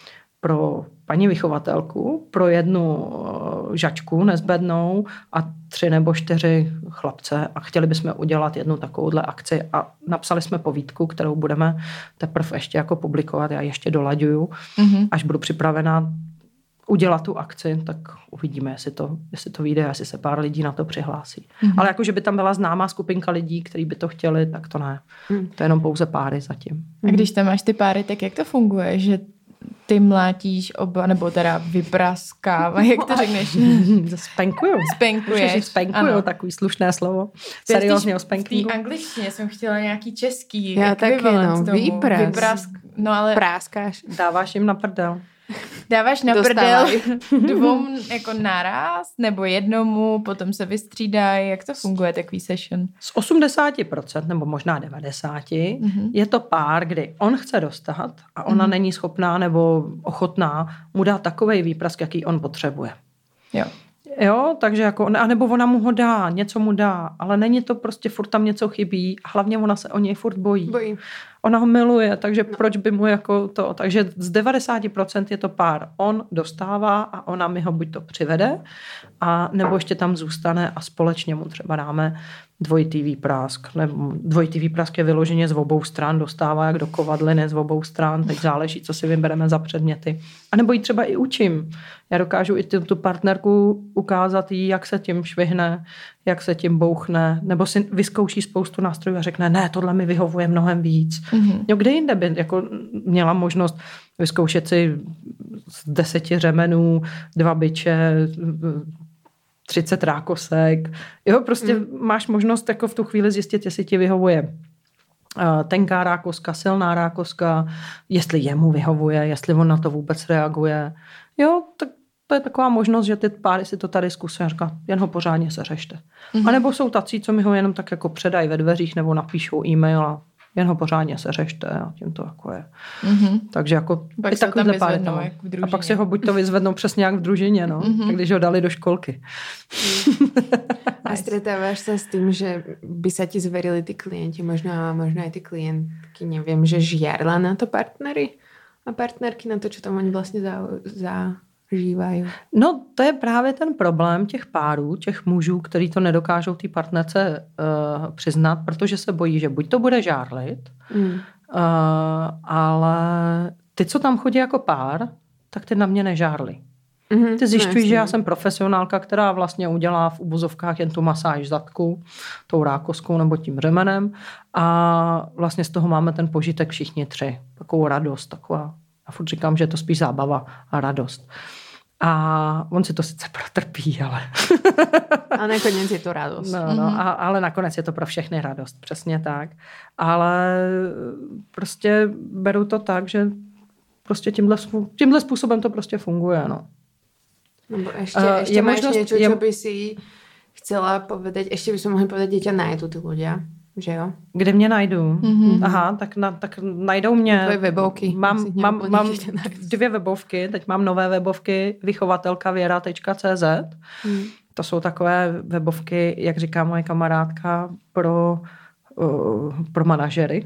Pro paní vychovatelku, pro jednu žačku nezbednou a tři nebo čtyři chlapce a chtěli bychom udělat jednu takovouhle akci a napsali jsme povídku, kterou budeme teprve ještě jako publikovat, já ještě dolaďuju, mm-hmm. až budu připravená udělat tu akci, tak uvidíme, jestli to, jestli to vyjde, jestli se pár lidí na to přihlásí. Mm-hmm. Ale jako, že by tam byla známá skupinka lidí, kteří by to chtěli, tak to ne. Mm. To je jenom pouze páry zatím. A když tam máš ty páry, tak jak to funguje? Že ty mlátíš oba, nebo teda vypraskáva, jak to řekneš? Spankuju. Spankuješ. Spankuju, takový slušné slovo. Seriózně o spankingu. V té angličtině jsem chtěla nějaký český já taky, no, výpras. Vyprask, no ale... Práskáš. Dáváš jim na prdel. Dáváš na prdel dvou jako naraz, nebo jednomu, potom se vystřídají, jak to funguje, takový session? Z osmdesát procent nebo možná devadesát procent mm-hmm. je to pár, kdy on chce dostat a ona mm-hmm. není schopná nebo ochotná mu dát takovej výprask, jaký on potřebuje. Jo. Jo, takže jako, anebo ona mu ho dá, něco mu dá, ale není to prostě, furt tam něco chybí a hlavně ona se o něj furt bojí. Bojí. Ona ho miluje, takže proč by mu jako to, takže z devadesát procent je to pár. On dostává a ona mi ho buď to přivede, a nebo ještě tam zůstane a společně mu třeba dáme dvojitý výprask. Nebo dvojitý výprask je vyloženě z obou stran, dostává jak do kovadliny z obou stran, teď záleží, co si vybereme za předměty. A nebo ji třeba i učím. Já dokážu i tu, tu partnerku ukázat jí, jak se tím švihne, jak se tím bouchne, nebo si vyzkouší spoustu nástrojů a řekne, ne, tohle mi vyhovuje mnohem víc. Mm-hmm. Jo, kde jinde by jako měla možnost vyzkoušet si z deseti řemenů, dva biče, třicet rákosek. Jo, prostě mm. máš možnost jako v tu chvíli zjistit, jestli ti vyhovuje tenká rákoska, silná rákoska, jestli jemu vyhovuje, jestli on na to vůbec reaguje. Jo, tak to je taková možnost, že ty páry si to tady zkusí a říká, jen ho pořádně seřešte. Mm-hmm. A nebo jsou tací, co mi ho jenom tak jako předají ve dveřích nebo napíšou e-mail a jen ho pořádně seřešte a tím to jako je. Mm-hmm. Takže jako pak i takovýhle páry tam. Jak a pak si ho buď to vyzvednou přesně jak v družině, no, mm-hmm. když ho dali do školky. A stretáváš sa s tým, že by sa ti zverili tí klienti, možno, možno aj tí klientky, neviem, že žiarla na to partnery a partnerky na to, čo tam oni vlastne za, zažívajú? No, to je právě ten problém těch párů, těch mužů, který to nedokážou té partnerce uh, přiznat, protože se bojí, že buď to bude žárlit, mm. uh, ale ty, co tam chodí jako pár, tak ty na mě nežárli. Mm-hmm, ty zjišťují, no, že já jsem profesionálka, která vlastně udělá v uvozovkách jen tu masáž zadku, tou rákoskou nebo tím řemenem a vlastně z toho máme ten požitek všichni tři. Takovou radost, taková. Já furt říkám, že je to spíš zábava a radost. A on si to sice protrpí, ale... a nakonec je to radost. No, no, mm-hmm. a, ale nakonec je to pro všechny radost, přesně tak. Ale prostě beru to tak, že prostě tímhle, tímhle způsobem to prostě funguje, no. Nebo ešte, uh, ešte máš možnosť, niečo, čo je... by si chcela povedať, ešte by som mohli povedať, kde ťa najdú tí ľudia, že jo? Kde mě najdou? Mm-hmm. Aha, tak, na, tak najdou mě. Tvoje webovky. Mám, mám, mám dvě webovky, teď mám nové webovky vychovatelka věra tečka cé zet. Mm. To jsou takové webovky, jak říká moje kamarádka, pro pro manažery.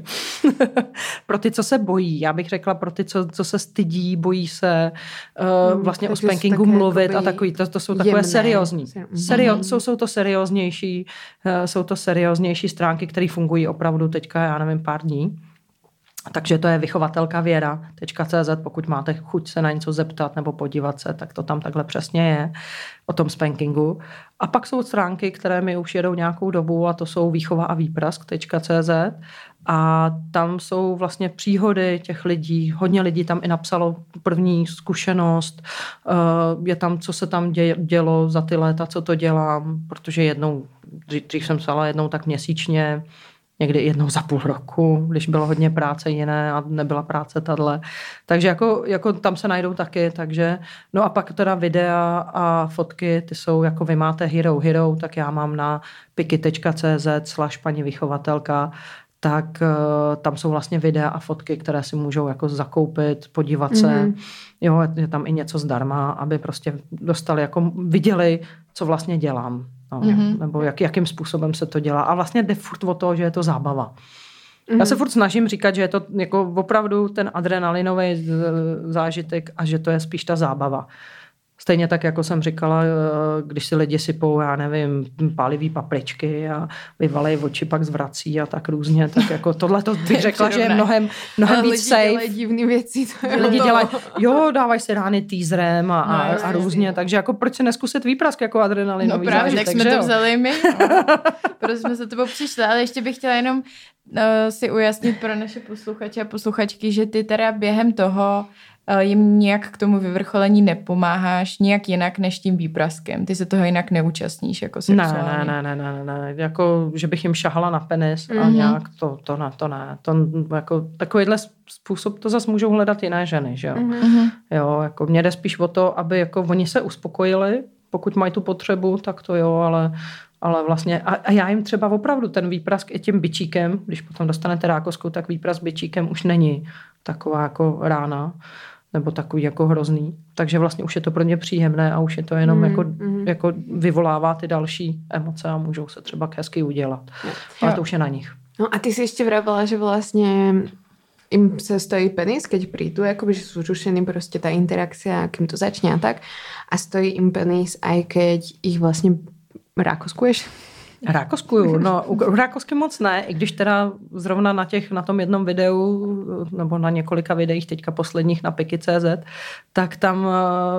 Pro ty, co se bojí. Já bych řekla pro ty, co, co se stydí, bojí se uh, vlastně mm, o spankingu mluvit a takový. To, to jsou jemné. Takové seriózní. Serio, mm. jsou, jsou to serióznější, uh, jsou to serióznější stránky, které fungují opravdu teďka, já nevím, pár dní. Takže to je vychovatelka věra tečka cé zet, pokud máte chuť se na něco zeptat nebo podívat se, tak to tam takhle přesně je o tom spankingu. A pak jsou stránky, které mi už jedou nějakou dobu a to jsou výchova a výprask tečka cé zet a tam jsou vlastně příhody těch lidí. Hodně lidí tam i napsalo první zkušenost, je tam, co se tam dělo za ty léta, co to dělám, protože jednou, dřív jsem psala jednou tak měsíčně, někdy jednou za půl roku, když bylo hodně práce jiné a nebyla práce tahle. Takže jako, jako tam se najdou taky, takže no a pak teda videa a fotky, ty jsou jako vy máte Hero Hero, tak já mám na piky tečka cé zet slash paní vychovatelka, tak uh, tam jsou vlastně videa a fotky, které si můžou jako zakoupit, podívat se. Mm-hmm. Jo, je tam i něco zdarma, aby prostě dostali, jako viděli, co vlastně dělám. No, mm-hmm. Nebo jak, jakým způsobem se to dělá. A vlastně jde furt o to, že je to zábava. Mm-hmm. Já se furt snažím říkat, že je to jako opravdu ten adrenalinový zážitek a že to je spíš ta zábava. Stejně tak, jako jsem říkala, když si lidi sypou, já nevím, pálivý papričky a vyvalej oči, pak zvrací a tak různě, tak jako tohle to bych řekla, že je mnohem, mnohem víc safe. Lidi dělají divný věci. Lidi dělají, jo, dávají si rány teaserem a, a, no, a různě, takže jako proč si neskusit výprask jako adrenalinový no, právě, zážitek, tak jsme to vzali my, protože jsme se tebou přišli, ale ještě bych chtěla jenom uh, si ujasnit pro naše posluchače a posluchačky, že ty teda během toho jim nějak k tomu vyvrcholení nepomáháš nějak jinak než tím výpraskem. Ty se toho jinak neúčastníš jako sexuálně. Ne, ne, ne, ne, ne, ne. Jako, že bych jim šahala na penis mm-hmm. a nějak to, to ne, to ne. To, jako, takovýhle způsob to zase můžou hledat jiné ženy, že jo. Mm-hmm. Jo, jako mně jde spíš o to, aby jako oni se uspokojili, pokud mají tu potřebu, tak to jo, ale ale vlastně, a, a já jim třeba opravdu ten výprask i tím bičíkem, když potom dostanete rákosku, tak výprask bičíkem už není taková jako rána, nebo takový jako hrozný. Takže vlastně už je to pro ně příjemné a už je to jenom mm, jako, mm. jako vyvolává ty další emoce a můžou se třeba hezky udělat. Jo. Ale to už je na nich. No a ty si ještě vravila, že vlastně im sa stojí penis, keď prídu, akoby, že sú zrušení proste tá interakcia, kým to začne a tak. A stojí im penis, aj keď ich vlastne rákoskuješ? Rákoskuju, no u rákosky moc ne, i když teda zrovna na těch, na tom jednom videu, nebo na několika videích teďka posledních na piky tečka cé zet, tak tam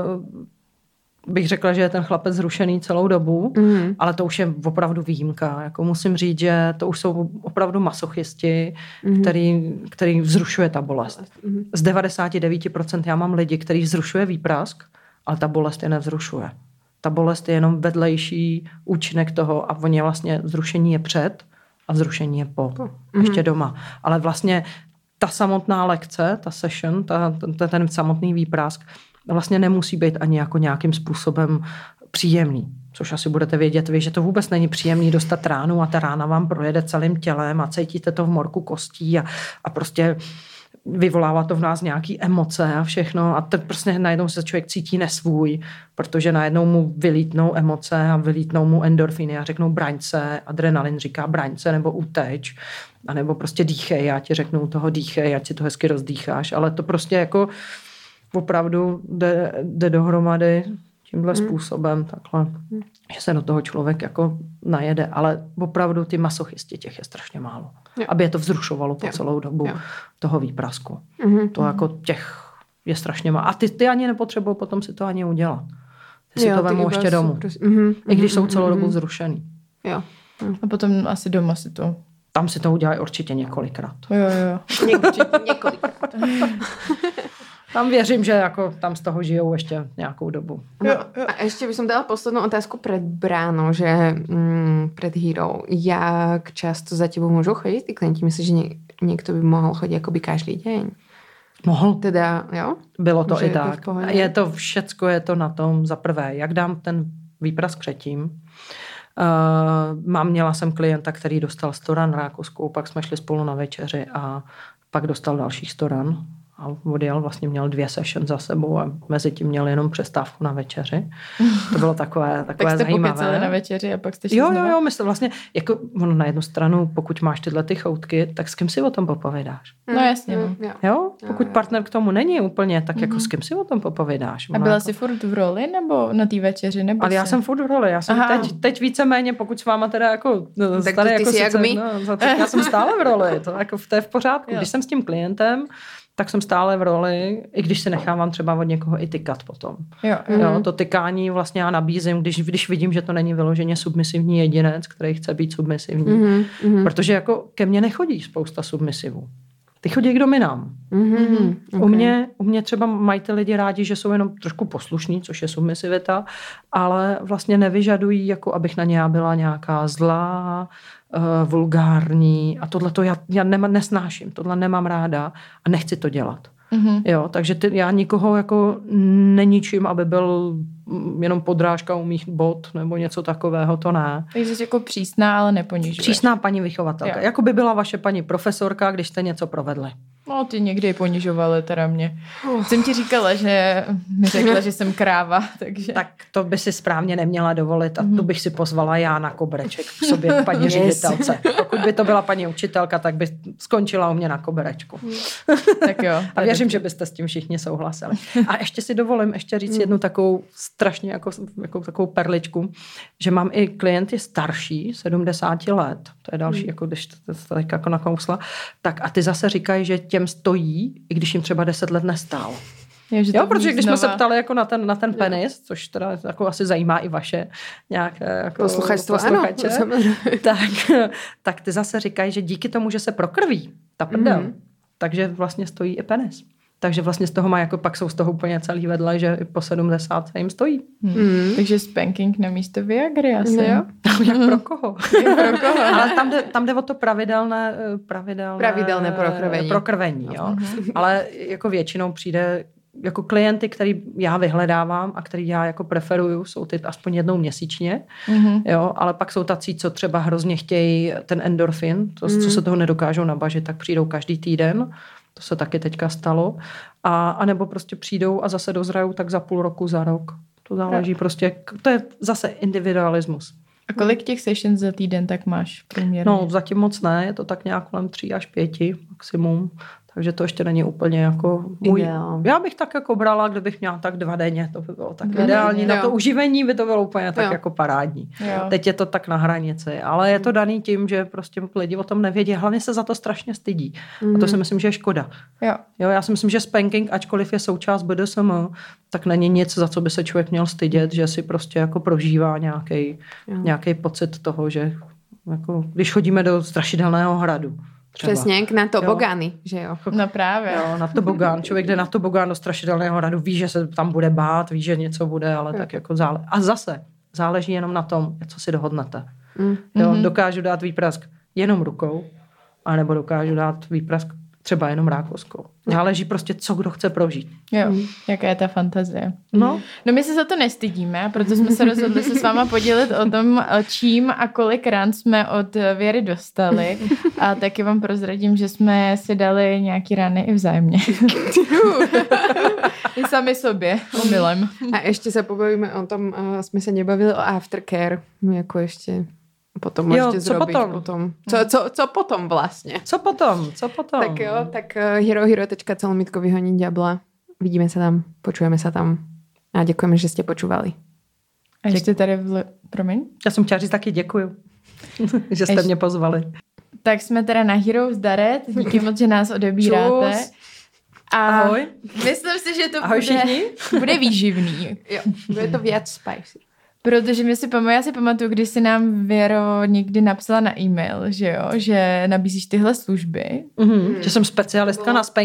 bych řekla, že je ten chlapec zrušený celou dobu, mm. ale to už je opravdu výjimka. Jako musím říct, že to už jsou opravdu masochisti, mm. který, který vzrušuje ta bolest. Mm. Z devadesát devět procent já mám lidi, který vzrušuje výprask, ale ta bolest je nevzrušuje. Ta bolest je jenom vedlejší účinek toho a oni vlastně vzrušení je před a vzrušení je po. Mm. Ještě doma. Ale vlastně ta samotná lekce, ta session, ta, ten, ten samotný výprask vlastně nemusí být ani jako nějakým způsobem příjemný. Což asi budete vědět vy, že to vůbec není příjemný dostat ránu a ta rána vám projede celým tělem a cítíte to v morku kostí a, a prostě vyvolává to v nás nějaký emoce a všechno a teď prostě najednou se člověk cítí nesvůj, protože najednou mu vylítnou emoce a vylítnou mu endorfiny a řeknou braň se, adrenalin říká braň se nebo uteč, a nebo prostě dýchej, já ti řeknu toho dýchej, ať si to hezky rozdýcháš, ale to prostě jako opravdu jde, jde dohromady tímhle mm. způsobem takhle, mm. že se do toho člověk jako najede, ale opravdu ty masochisti těch je strašně málo. Jo. Aby je to vzrušovalo po jo. celou dobu jo. toho výprasku. Mm-hmm. To jako těch je strašně málo. A ty, ty ani nepotřebují potom si to ani udělat. Ty si jo, to vemou ještě domů. Prostě, mm-hmm. I když mm-hmm. jsou celou dobu vzrušený. Jo. A potom asi doma si to... Tam si to udělají určitě několikrát. Jo, jo. Určitě několikrát. Tam věřím, že jako tam z toho žijou ještě nějakou dobu. No, a ještě bych dala poslednou otázku před bránou, že mm, před Hero. Jak často za tebou můžou chodit ty klienti? Myslíš, že ně, někdo by mohl chodit jakoby každý den? Mohl. Teda, jo? Bylo to že i je to tak. v pohodě? Je to všecko, je to na tom za prvé, jak dám ten výprask předtím. Uh, mám, měla jsem klienta, který dostal sto ran rákoskou, pak jsme šli spolu na večeři a pak dostal dalších sto ran. A odjel, vlastně měl dvě session za sebou a mezi tím měl jenom přestávku na večeři. To bylo takové, takové tak jste zajímavé. pokecali na večeři a pak jste šli Jo, jo, znova? jo, myslím vlastně, jako ono na jednu stranu, pokud máš tyhle ty choutky, tak s kým si o tom popovídáš? No jasně, no. Jo. Jo? Pokud jo. partner k tomu není úplně, tak jako s kým si o tom popovídáš? A Ono byla jako... jsi furt v roli nebo na té večeři? Nebo Ale já jsi... jsem furt v roli, já jsem Aha. teď, teď víceméně, pokud s váma teda jako no, Tak tady ty jako jsi jak my. No, tak já jsem stále v roli, to, jako, to je v pořádku. Jo. Když jsem s tím klientem, tak jsem stále v roli, i když si nechávám třeba od někoho i tykat potom. Jo, jo. Jo, to tykání vlastně já nabízím, když, když vidím, že to není vyloženě submisivní jedinec, který chce být submisivní. Mm-hmm, mm-hmm. Protože jako ke mně nechodí spousta submisivů. Ty chodí k dominám. Mm-hmm. Okay. U, mě, u mě třeba mají ty lidi rádi, že jsou jenom trošku poslušní, což je submisivita, ale vlastně nevyžadují, jako abych na ně byla nějaká zlá, uh, vulgární a tohle to já, já nema, nesnáším, tohle nemám ráda a nechci to dělat. Mm-hmm. Jo, takže ty, já nikoho jako neničím, aby byl jenom podrážka u mých bot nebo něco takového, to ne. Takže jsi jako přísná, ale neponižuješ. Přísná paní vychovatelka. Jo. Jako by byla vaše paní profesorka, když jste něco provedli. No, ty někdy ponižovaly teda mě. Jsem ti říkala, že mi řekla, že jsem kráva, takže... Tak to by si správně neměla dovolit a tu bych si pozvala já na kobereček k sobě, paní Yes. ředitelce. Pokud by to byla paní učitelka, tak by skončila u mě na koberečku. Tak jo. A věřím, že byste s tím všichni souhlasili. A ještě si dovolím ještě říct jednu takovou strašně jako, jako takovou perličku, že mám i klienty starší, sedmdesáti let, to je další, jako když to, to tak jako nakousla, tak a ty zase říkají, že těm stojí, i když jim třeba deset let nestál. Jo, že Jo, to protože když znova... jsme se ptali jako na ten, na ten penis, což teda jako asi zajímá i vaše nějaké jako Posluchačstvo, posluchače, ano. tak, tak ty zase říkají, že díky tomu, že se prokrví ta prdel, mm. takže vlastně stojí i penis. Takže vlastně z toho má, jako pak jsou z toho úplně celý vedle, že i po sedmdesáti jim stojí. Hmm. Hmm. Takže spanking na místo Viagry asi. Jo. Jak pro koho? pro koho? Ale tam jde, tam jde o to pravidelné, pravidelné, Pravidelné prokrvení. prokrvení jo. Uh-huh. Ale jako většinou přijde jako klienty, který já vyhledávám a který já jako preferuju, jsou ty aspoň jednou měsíčně, mm-hmm. jo, ale pak jsou tací, co třeba hrozně chtějí ten endorfin, to, mm. co se toho nedokážou nabažit, tak přijdou každý týden, to se taky teďka stalo, a, a nebo prostě přijdou a zase dozrajou tak za půl roku, za rok. To záleží no. prostě, to je zase individualismus. A kolik těch sessions za týden tak máš průměrně? No zatím moc ne, je to tak nějak kolem tří až pěti maximum. Takže to ještě není úplně jako můj... Ideál. Já bych tak jako brala, kdybych měla tak dva denně, to by bylo tak Dva ideální. denně, Na to jo. uživení by to bylo úplně tak Jo. jako parádní. Jo. Teď je to tak na hranici, ale je to daný tím, že prostě lidi o tom nevědí. Hlavně se za to strašně stydí. Mm. A to si myslím, že je škoda. Jo. Jo, já si myslím, že spanking, ačkoliv je součást B D S M, tak není nic, za co by se člověk měl stydět, že si prostě jako prožívá nějaký, nějaký pocit toho, že jako, když chodíme do strašidelného hradu. Třeba. Přesně, na tobogány, že jo. No právě. Jo, na tobogán. Člověk jde na tobogán do strašidelného hradu, ví, že se tam bude bát, ví, že něco bude, ale tak jako zále. A zase záleží jenom na tom, co si dohodnete. Mm. Jo, Mm-hmm. dokážu dát výprask jenom rukou, anebo dokážu dát výprask třeba jenom rákoskou. Záleží prostě, co kdo chce prožít. Jo, jaká je ta fantazie. No. No my se za to nestydíme, proto jsme se rozhodli se s váma podělit o tom, čím a kolik ran jsme od Věry dostali. A taky vám prozradím, že jsme si dali nějaký rany i vzájemně. I sami sobě, omylem. A ještě se pobavíme o tom, uh, jsme se nebavili o aftercare, jako ještě potom můžete Jo, co zrobit potom? potom. Co, co, co potom vlastně? Co potom? Co potom? Tak jo, tak uh, herohero tečka celomitko vyhoní diabla. Vidíme se tam, počujeme se tam a děkujeme, že jste počúvali. A ještě tady, vl... promiň? Já jsem chtěla říct taky děkuju, že jste Ještě... mě pozvali. Tak jsme teda na Heroes Daret, díky moc, že nás odebíráte. Čus. A Ahoj. myslím si, že to Ahoj bude, všichni. bude výživný. Jo, bude to víc spicy. Protože my si pamatuju, já si pamatuju, když si nám Věro někdy napsala na e-mail, že jo, že nabízíš tyhle služby. Mm-hmm. Že jsem specialistka na spanking.